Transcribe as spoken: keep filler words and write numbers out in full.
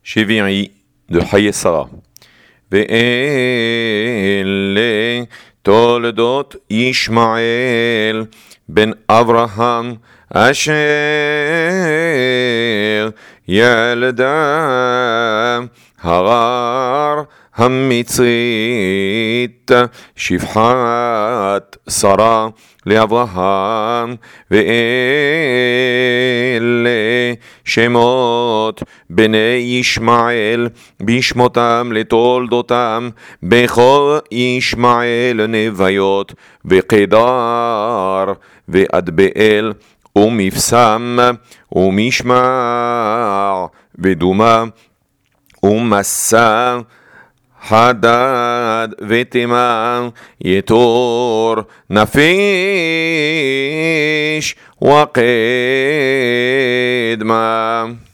Sheviri de Hayesara. Ve'ele toldot Yishmael ben Avraham asher yalda Hagar המצרית שפחת שרה לאברהם, ואלה שמות בני ישמעאל בשמותם לתולדותם בכל ישמעאל נוויות וקדר ואדבאל ומפסם ומשמע ודומה ומסע חדד ותימן יתור נפיש וקדמה.